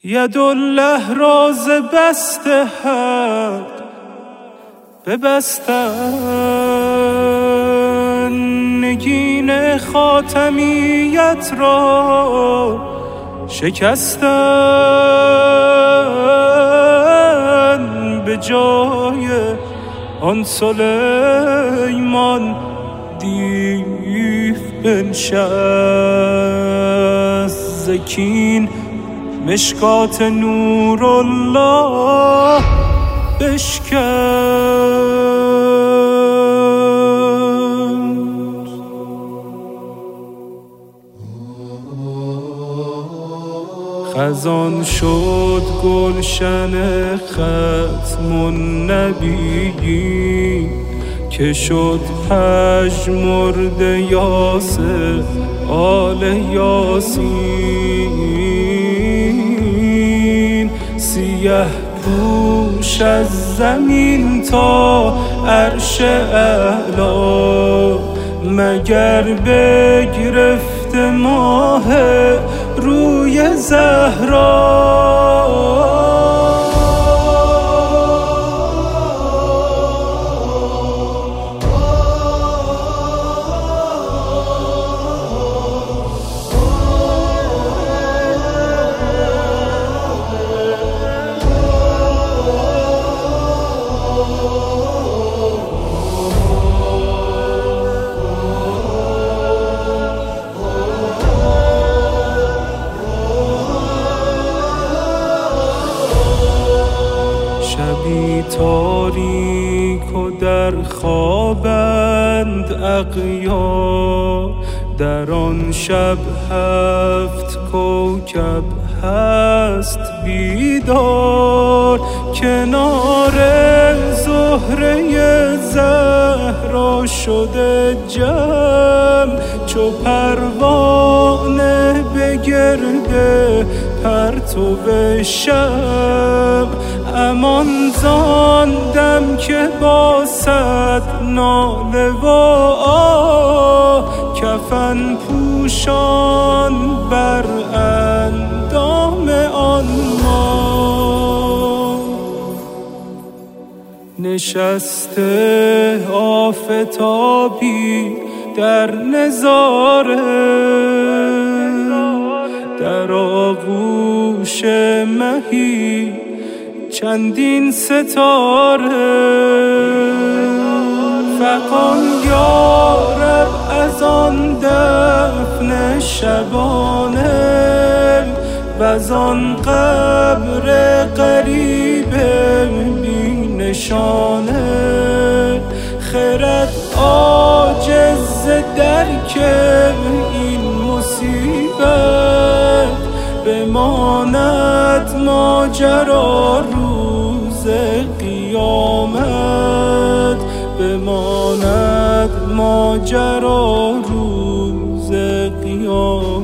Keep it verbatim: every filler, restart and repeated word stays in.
یدالله راز بست حق ببستن، نگین خاتمیت را شکستن، به جای آن سلیمان دیو بنشست. زکین مشکات نورالله بشکند. خزان شد گلشن ختم النبیین، که شد پژمرده یاسر آل یاسین. سیه پوش از زمین تا عرش اعلی، مگر بگرفت ماه روی زهرا. شبی تاریک و در خوابند اغیار، در آن شب هفت کوکب هست بیدار. کنار زهره زهرا شده جمع، چو پروانه به گرد پرتو شمع. امان زان دم که با صد ناله و آه، کفن پوشان بر اندام آن ما. نشسته آفتابی در نظاره، در آغوش مهی چندین ستاره. فغان یارب از آن دفن شبانه، وز آن قبر غریب بی نشانه. خرد عاجز درک این مصیبت، بماند ماجرا روز قیامت. بماند ماجرا روز قیامت.